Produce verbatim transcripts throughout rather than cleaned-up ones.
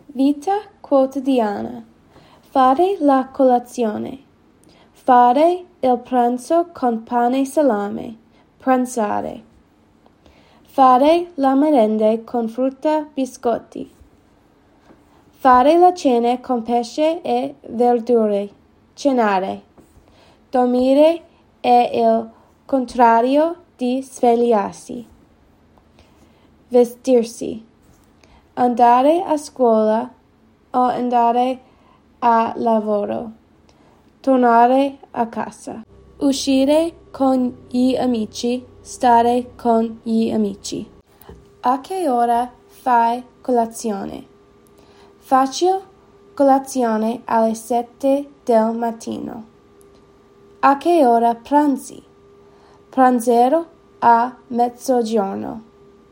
Vita quotidiana. Fare la colazione. Fare il pranzo con pane e salame. Pranzare. Fare la merenda con frutta, biscotti. Fare la cena con pesce e verdure. Cenare. Dormire è il contrario di svegliarsi. Vestirsi. Andare a scuola o andare a lavoro. Tornare a casa. Uscire con gli amici. Stare con gli amici. A che ora fai colazione? Faccio colazione alle sette del mattino. A che ora pranzi? Pranzerò a mezzogiorno.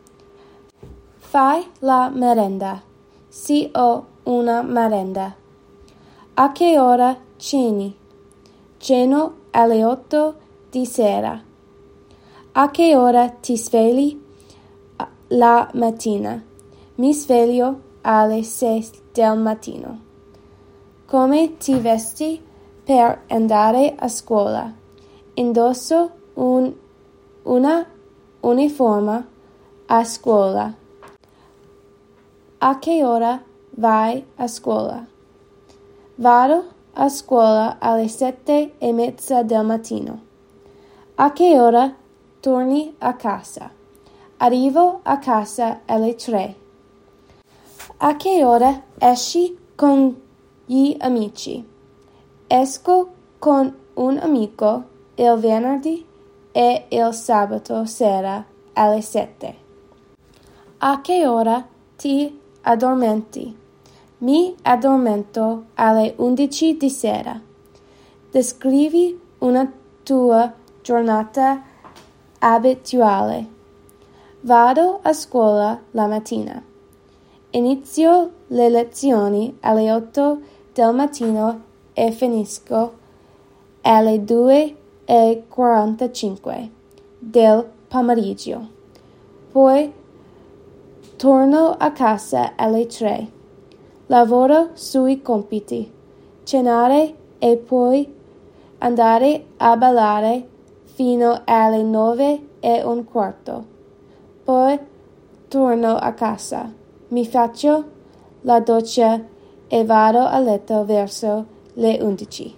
Fai la merenda. Sì, ho una merenda. A che ora ceni? Ceno alle otto di sera. A che ora ti svegli la mattina? Mi sveglio alle sei del mattino. Come ti vesti per andare a scuola? Indosso un, una uniforme a scuola. A che ora vai a scuola? Vado a scuola alle sette e mezza del mattino. A che ora torni a casa? Arrivo a casa alle tre. A che ora esci con gli amici? Esco con un amico il venerdì e il sabato sera alle sette. A che ora ti addormenti? Mi addormento alle undici di sera. Descrivi una tua giornata abituale. Vado a scuola la mattina. Inizio le lezioni alle otto del mattino e finisco alle due e quarantacinque del pomeriggio. Poi torno a casa alle tre. Lavoro sui compiti, cenare e poi andare a ballare fino alle nove e un quarto. Poi torno a casa, mi faccio la doccia e vado a letto verso le undici.